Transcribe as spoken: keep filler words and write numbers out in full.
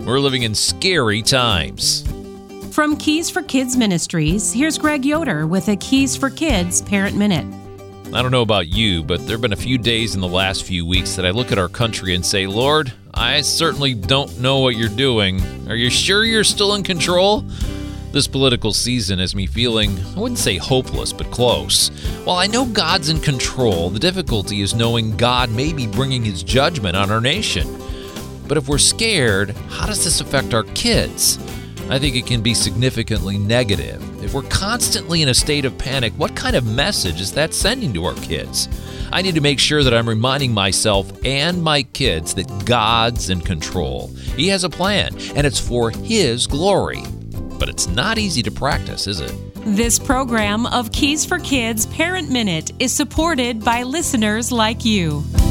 We're living in scary times. From Keys for Kids Ministries, here's Greg Yoder with a Keys for Kids Parent Minute. I don't know about you, but there have been a few days in the last few weeks that I look at our country and say, Lord, I certainly don't know what you're doing. Are you sure you're still in control? This political season has me feeling, I wouldn't say hopeless, but close. While I know God's in control, the difficulty is knowing God may be bringing his judgment on our nation. But if we're scared, how does this affect our kids? I think it can be significantly negative. If we're constantly in a state of panic, what kind of message is that sending to our kids? I need to make sure that I'm reminding myself and my kids that God's in control. He has a plan, and it's for his glory. But it's not easy to practice, is it? This program of Keys for Kids Parent Minute is supported by listeners like you.